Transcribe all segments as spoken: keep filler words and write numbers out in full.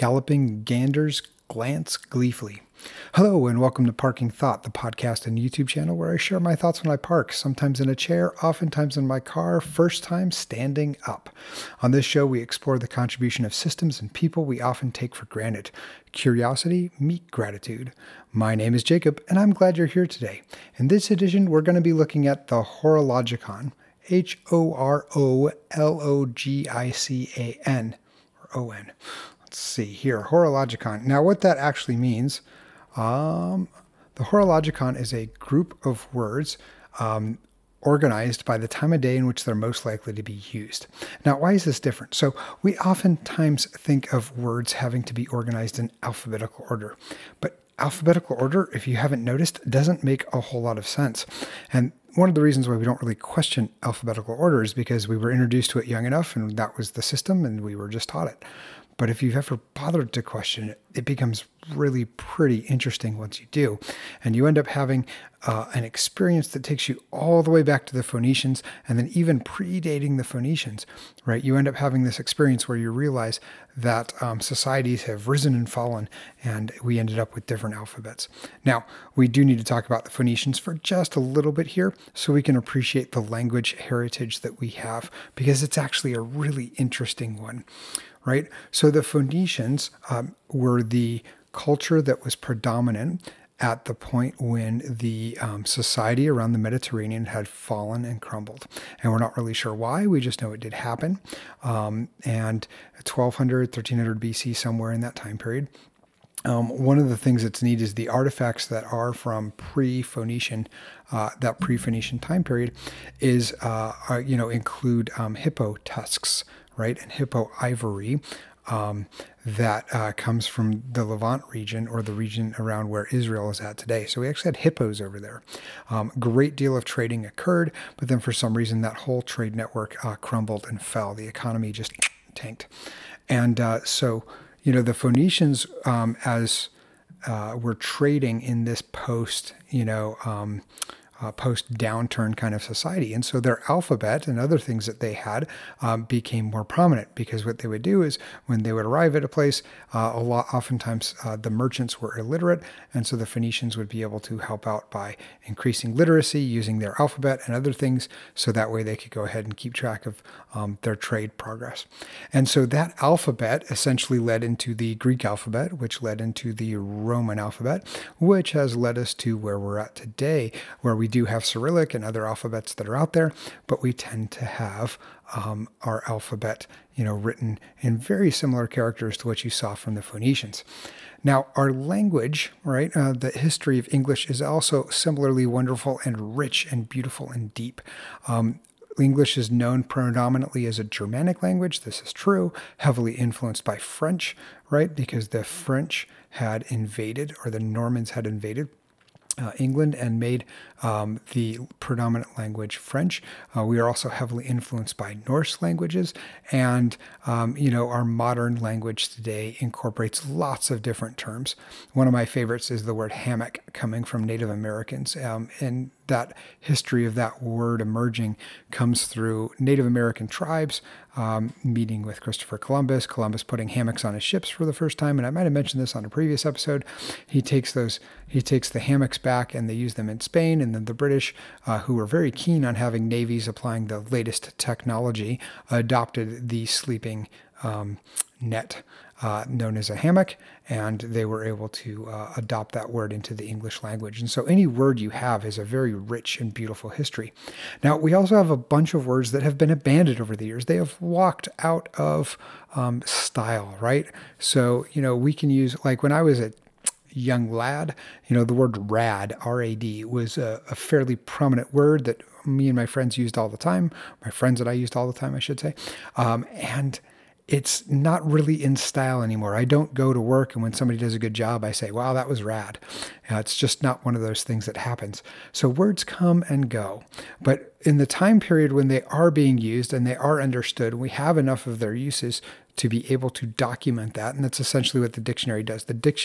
Galloping ganders glance gleefully. Hello and welcome to Parking Thought, the podcast and YouTube channel where I share my thoughts when I park, sometimes in a chair, oftentimes in my car, first time standing up. On this show, we explore the contribution of systems and people we often take for granted. Curiosity meet gratitude. My name is Jacob, and I'm glad you're here today. In this edition, we're going to be looking at the Horologicon, H O R O L O G I C A N, or O N. Let's see here, Horologicon. Now, what that actually means, um, the Horologicon is a group of words um, organized by the time of day in which they're most likely to be used. Now, why is this different? So we oftentimes think of words having to be organized in alphabetical order, but alphabetical order, if you haven't noticed, doesn't make a whole lot of sense. And one of the reasons why we don't really question alphabetical order is because we were introduced to it young enough and that was the system and we were just taught it. But if you've ever bothered to question it, it becomes really pretty interesting once you do. And you end up having uh, an experience that takes you all the way back to the Phoenicians and then even predating the Phoenicians, right? You end up having this experience where you realize that um, societies have risen and fallen and we ended up with different alphabets. Now, we do need to talk about the Phoenicians for just a little bit here so we can appreciate the language heritage that we have because it's actually a really interesting one. Right? So the Phoenicians um, were the culture that was predominant at the point when the um, society around the Mediterranean had fallen and crumbled. And we're not really sure why. We just know it did happen. Um, and twelve hundred, thirteen hundred B C, somewhere in that time period. Um, one of the things that's neat is the artifacts that are from pre-Phoenician, uh, that pre-Phoenician time period is, uh, are, you know, include um, hippo tusks, right? And hippo ivory um, that uh, comes from the Levant region or the region around where Israel is at today. So we actually had hippos over there. Um, great deal of trading occurred, but then for some reason that whole trade network uh, crumbled and fell. The economy just tanked. And uh, so, you know, the Phoenicians, um, as uh, were trading in this post, you know, um, Uh, post-downturn kind of society. And so their alphabet and other things that they had um, became more prominent because what they would do is when they would arrive at a place, uh, a lot, oftentimes uh, the merchants were illiterate. And so the Phoenicians would be able to help out by increasing literacy, using their alphabet and other things. So that way they could go ahead and keep track of um, their trade progress. And so that alphabet essentially led into the Greek alphabet, which led into the Roman alphabet, which has led us to where we're at today, where we do have Cyrillic and other alphabets that are out there, but we tend to have um, our alphabet, you know, written in very similar characters to what you saw from the Phoenicians. Now, our language, right, uh, the history of English is also similarly wonderful and rich and beautiful and deep. Um, English is known predominantly as a Germanic language. This is true, heavily influenced by French, right, because the French had invaded, or the Normans had invaded Uh, England and made um, the predominant language French. Uh, we are also heavily influenced by Norse languages, and um, you know, our modern language today incorporates lots of different terms. One of my favorites is the word hammock, coming from Native Americans, um, and that history of that word emerging comes through Native American tribes um, meeting with Christopher Columbus, Columbus putting hammocks on his ships for the first time. And I might have mentioned this on a previous episode. He takes those, he takes the hammocks back and they use them in Spain. And then the British, uh, who were very keen on having navies applying the latest technology, adopted the sleeping um, net uh, known as a hammock, and they were able to uh, adopt that word into the English language. And so any word you have is a very rich and beautiful history. Now, we also have a bunch of words that have been abandoned over the years. They have walked out of um, style, right? So, you know, we can use, like when I was a young lad, you know, the word rad, R A D, was a, a fairly prominent word that me and my friends used all the time, my friends that I used all the time, I should say. Um, and it's not really in style anymore. I don't go to work and when somebody does a good job, I say, wow, that was rad. Uh, it's just not one of those things that happens. So words come and go. But in the time period when they are being used and they are understood, we have enough of their uses to be able to document that. And that's essentially what the dictionary does. The dictionary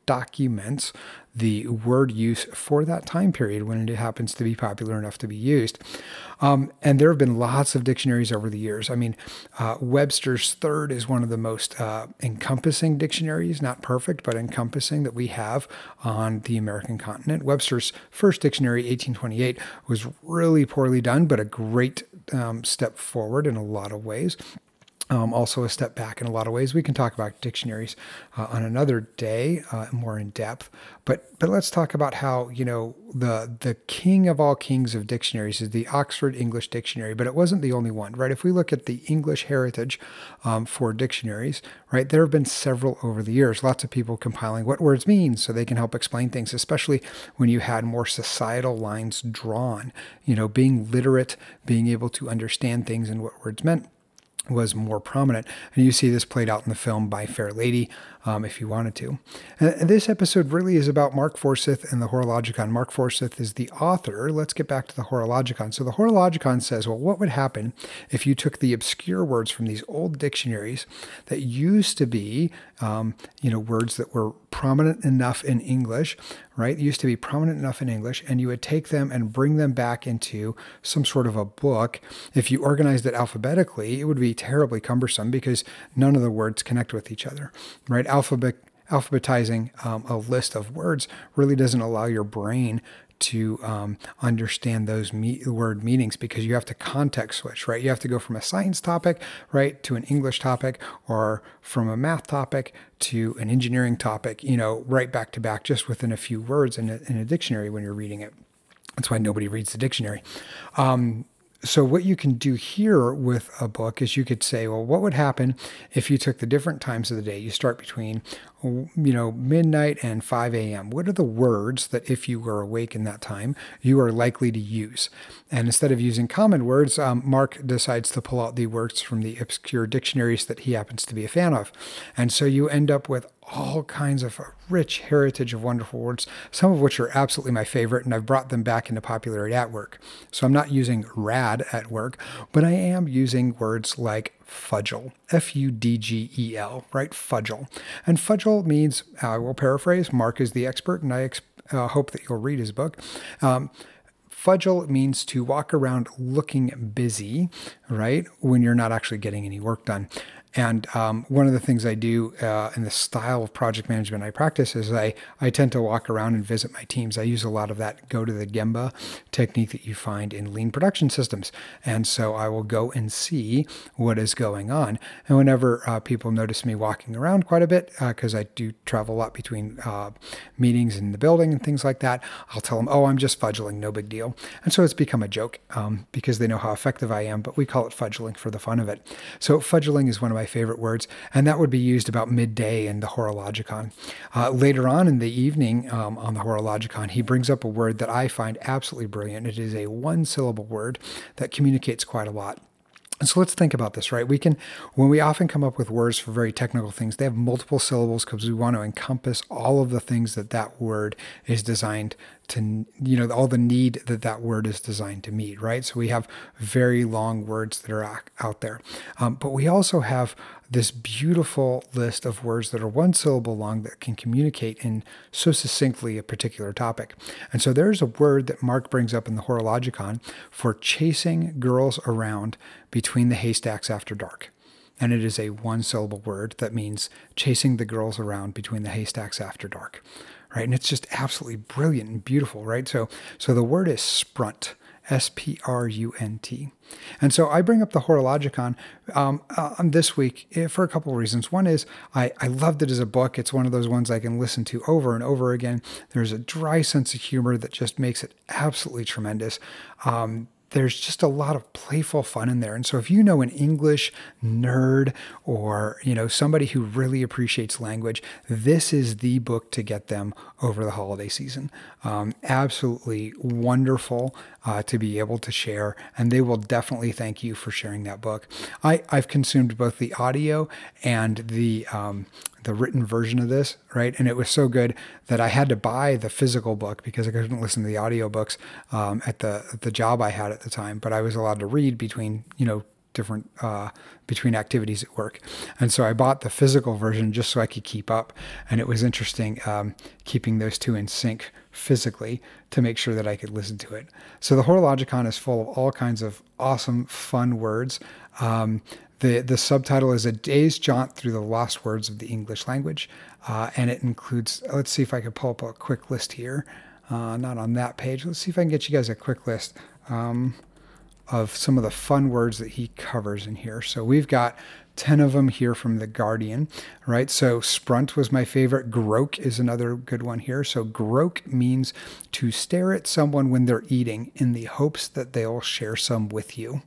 documents the word use for that time period when it happens to be popular enough to be used. Um, and there have been lots of dictionaries over the years. I mean, uh, Webster's Third is one of the most uh, encompassing dictionaries, not perfect, but encompassing that we have on the American continent. Webster's first dictionary, eighteen twenty-eight, was really poorly done, but a great um, step forward in a lot of ways. Um, also a step back in a lot of ways. We can talk about dictionaries uh, on another day, uh, more in depth. But but let's talk about how, you know, the the king of all kings of dictionaries is the Oxford English Dictionary. But it wasn't the only one, right? If we look at the English heritage um, for dictionaries, right, there have been several over the years. Lots of people compiling what words mean so they can help explain things, especially when you had more societal lines drawn. You know, being literate, being able to understand things and what words meant was more prominent. And you see this played out in the film By Fair Lady, um, if you wanted to. And this episode really is about Mark Forsyth and the Horologicon. Mark Forsyth is the author. Let's get back to the Horologicon. So the Horologicon says, well, what would happen if you took the obscure words from these old dictionaries that used to be, um, you know, words that were prominent enough in English, right? Used to be prominent enough in English, and you would take them and bring them back into some sort of a book. If you organized it alphabetically, it would be terribly cumbersome because none of the words connect with each other, right? Alphabet alphabetizing um, a list of words really doesn't allow your brain to um, understand those me- word meanings, because you have to context switch, right? You have to go from a science topic, right, to an English topic, or from a math topic to an engineering topic, you know, right back to back, just within a few words in a, in a dictionary when you're reading it. That's why nobody reads the dictionary. Um, So what you can do here with a book is you could say, well, what would happen if you took the different times of the day? You start between, you know, midnight and five a.m. What are the words that if you were awake in that time, you are likely to use? And instead of using common words, um, Mark decides to pull out the words from the obscure dictionaries that he happens to be a fan of. And so you end up with all kinds of rich heritage of wonderful words, some of which are absolutely my favorite, and I've brought them back into popularity at work. So I'm not using rad at work, but I am using words like fudgel, F U D G E L, right? Fudgel. And fudgel means, I will paraphrase, Mark is the expert, and I ex- uh, hope that you'll read his book. Um, Fudgel means to walk around looking busy, right, when you're not actually getting any work done. And um, one of the things I do uh, in the style of project management I practice is I, I tend to walk around and visit my teams. I use a lot of that go to the Gemba technique that you find in lean production systems. And so I will go and see what is going on. And whenever uh, people notice me walking around quite a bit, because uh, I do travel a lot between uh, meetings in the building and things like that, I'll tell them, oh, I'm just fudgeling, no big deal. And so it's become a joke um, because they know how effective I am, but we call it fudgeling for the fun of it. So fudgeling is one of my favorite words, and that would be used about midday in the Horologicon. Uh, later on in the evening um, on the Horologicon, he brings up a word that I find absolutely brilliant. It is a one-syllable word that communicates quite a lot. And so let's think about this, right? We can, when we often come up with words for very technical things, they have multiple syllables because we want to encompass all of the things that that word is designed to, you know, all the need that that word is designed to meet, right? So we have very long words that are out there. Um, but we also have this beautiful list of words that are one syllable long that can communicate in so succinctly a particular topic. And so there's a word that Mark brings up in the Horologicon for chasing girls around between the haystacks after dark. And it is a one syllable word that means chasing the girls around between the haystacks after dark, right? And it's just absolutely brilliant and beautiful, right? So, so the word is sprunt. S P R U N T. And so I bring up the Horologicon um, uh, this week for a couple of reasons. One is I, I loved it as a book. It's one of those ones I can listen to over and over again. There's a dry sense of humor that just makes it absolutely tremendous. Um, There's just a lot of playful fun in there. And so if you know an English nerd or, you know, somebody who really appreciates language, this is the book to get them over the holiday season. Um, absolutely wonderful uh, to be able to share. And they will definitely thank you for sharing that book. I, I've consumed both the audio and the um, the written version of this, right? And it was so good that I had to buy the physical book because I couldn't listen to the audiobooks um, at the at the job I had at the time. But I was allowed to read between, you know, different uh, between activities at work. And so I bought the physical version just so I could keep up. And it was interesting um, keeping those two in sync physically to make sure that I could listen to it. So the Horologicon is full of all kinds of awesome, fun words. Um, the, the subtitle is A Day's Jaunt Through the Lost Words of the English Language. Uh, and it includes, let's see if I can pull up a quick list here. Uh, not on that page. Let's see if I can get you guys a quick list. Um, of some of the fun words that he covers in here. So we've got ten of them here from The Guardian, right? So sprunt was my favorite. Groak is another good one here. So groak means to stare at someone when they're eating in the hopes that they'll share some with you.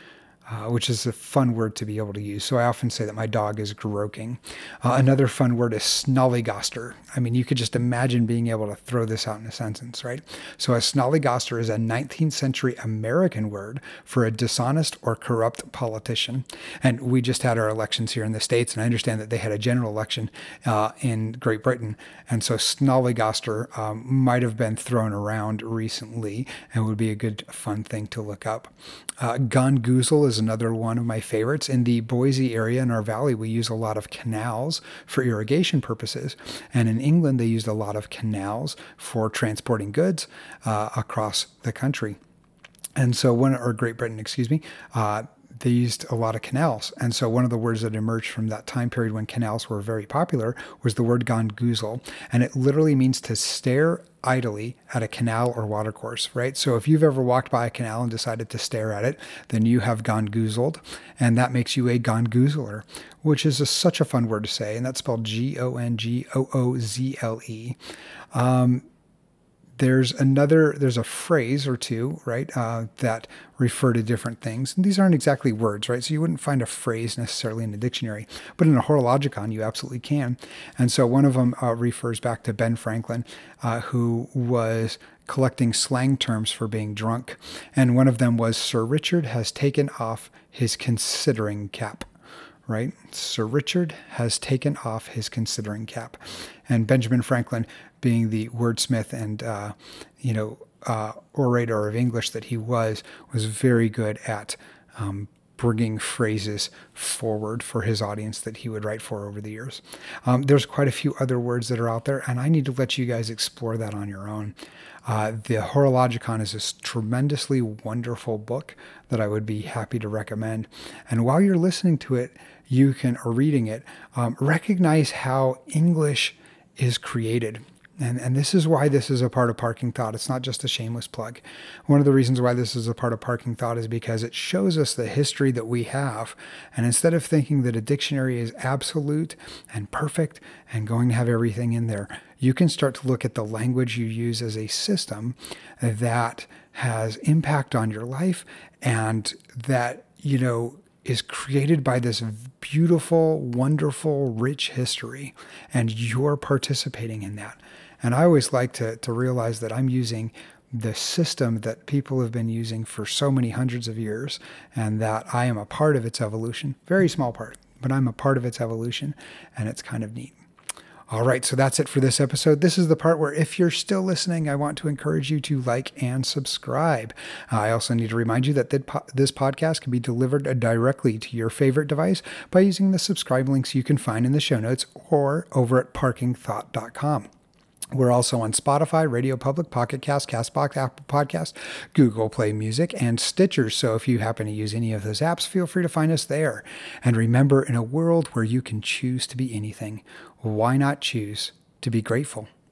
Uh, which is a fun word to be able to use. So I often say that my dog is groaking. Uh, another fun word is snollygoster. I mean, you could just imagine being able to throw this out in a sentence, right? So a snollygoster is a nineteenth century American word for a dishonest or corrupt politician. And we just had our elections here in the States, and I understand that they had a general election uh, in Great Britain. And so snollygoster um, might have been thrown around recently and would be a good fun thing to look up. Uh, gongoozle is another one of my favorites. In the Boise area in our valley, we use a lot of canals for irrigation purposes. And in England, they used a lot of canals for transporting goods uh, across the country. And so one, or Great Britain, excuse me, uh, they used a lot of canals. And so one of the words that emerged from that time period when canals were very popular was the word gongoozle. And it literally means to stare idly at a canal or watercourse, right? So if you've ever walked by a canal and decided to stare at it, then you have gongoozled, and that makes you a gongoozler, which is a, such a fun word to say. And that's spelled G O N G O O Z L E. Um, There's another, there's a phrase or two, right, uh, that refer to different things. And these aren't exactly words, right? So you wouldn't find a phrase necessarily in a dictionary, but in a Horologicon, you absolutely can. And so one of them uh, refers back to Ben Franklin, uh, who was collecting slang terms for being drunk. And one of them was, Sir Richard has taken off his considering cap. Right? Sir Richard has taken off his considering cap. And Benjamin Franklin, being the wordsmith and, uh, you know, uh, orator of English that he was, was very good at um, bringing phrases forward for his audience that he would write for over the years. Um, there's quite a few other words that are out there, and I need to let you guys explore that on your own. Uh, the Horologicon is a tremendously wonderful book that I would be happy to recommend. And while you're listening to it, you can, or reading it, um, recognize how English is created. And, and this is why this is a part of Parking Thought. It's not just a shameless plug. One of the reasons why this is a part of Parking Thought is because it shows us the history that we have. And instead of thinking that a dictionary is absolute and perfect and going to have everything in there, you can start to look at the language you use as a system that has impact on your life and that, you know, is created by this beautiful, wonderful, rich history, and you're participating in that. And I always like to, to realize that I'm using the system that people have been using for so many hundreds of years, and that I am a part of its evolution. Very small part, but I'm a part of its evolution, and it's kind of neat. All right, so that's it for this episode. This is the part where if you're still listening, I want to encourage you to like and subscribe. Uh, I also need to remind you that this podcast can be delivered directly to your favorite device by using the subscribe links you can find in the show notes or over at parking thought dot com. We're also on Spotify, Radio Public, Pocket Cast, CastBox, Apple Podcasts, Google Play Music, and Stitcher. So if you happen to use any of those apps, feel free to find us there. And remember, in a world where you can choose to be anything, why not choose to be grateful?